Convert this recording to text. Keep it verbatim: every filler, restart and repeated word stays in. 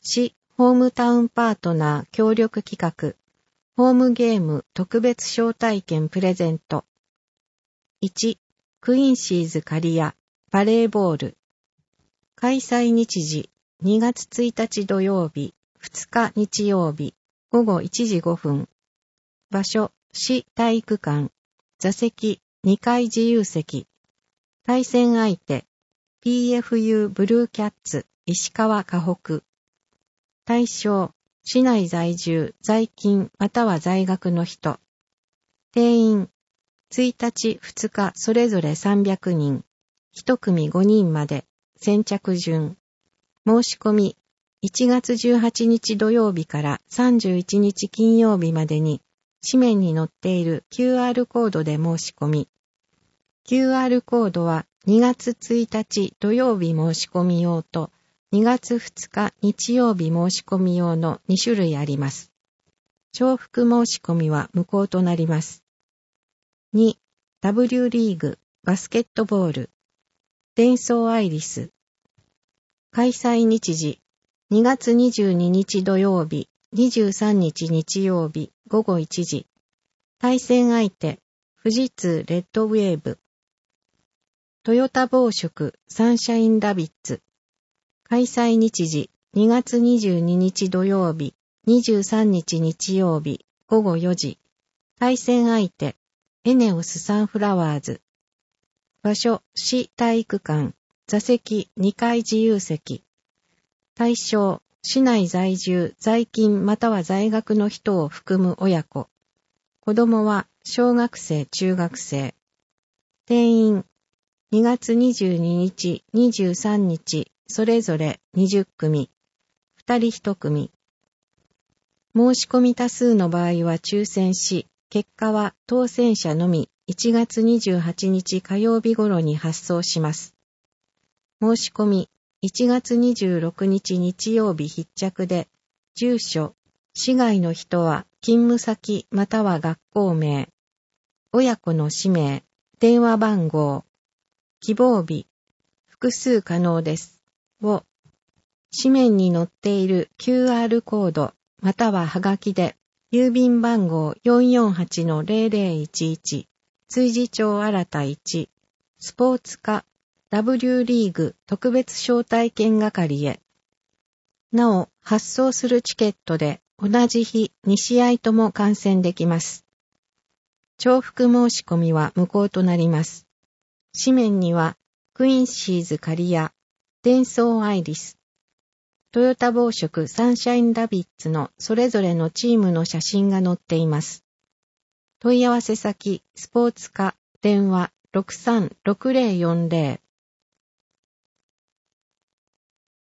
市ホームタウンパートナー協力企画ホームゲーム特別招待券プレゼント。いち. クインシーズ刈谷バレーボール。開催日時にがつついたち土曜日、ふつか日曜日、ごごいちじごふん。場所、市体育館。座席、にかい自由席。対戦相手、ピーエフユー ブルーキャッツ、石川河北。対象、市内在住、在勤または在学の人。定員、ついたちふつかそれぞれさんびゃくにん、いち組ごにんまで、先着順。申し込み、いちがつじゅうはちにち土曜日からさんじゅういちにち金曜日までに、紙面に載っている キューアール コードで申し込み。キューアール コードはにがつついたち土曜日申し込み用とにがつふつか日曜日申し込み用のに種類あります。重複申し込みは無効となります。に. ダブリュー リーグバスケットボールデンソーアイリス。開催日時にがつにじゅうににち土曜日、にじゅうさんにち日曜日ごごいちじ。対戦相手、富士通レッドウェーブ。トヨタ紡織サンシャインラビッツ。開催日時にがつにじゅうににち土曜日、にじゅうさんにち日曜日ごごよじ。対戦相手、エネオスサンフラワーズ。場所、市体育館。座席にかい自由席。対象、市内在住、在勤または在学の人を含む親子。子供は小学生、中学生。定員、にがつにじゅうににち、にじゅうさんにち、それぞれにじゅっ組。ふたりいち組。申し込み多数の場合は抽選し、結果は当選者のみいちがつにじゅうはちにち火曜日頃に発送します。申し込みいちがつにじゅうろくにち日曜日必着で、住所、市外の人は勤務先または学校名、親子の氏名、電話番号、希望日、複数可能です。を、紙面に載っている キューアール コードまたははがきで、郵便番号 よんよんはちのゼロゼロいちいち、追事町新田いち、スポーツ課、ダブリュー リーグ特別招待券係へ。なお、発送するチケットで同じ日に試合とも観戦できます。重複申し込みは無効となります。紙面には、クインシーズ刈谷、デンソーアイリス、トヨタ紡織サンシャインラビッツのそれぞれのチームの写真が載っています。問い合わせ先、スポーツ課、電話ろくさんろくゼロよんゼロ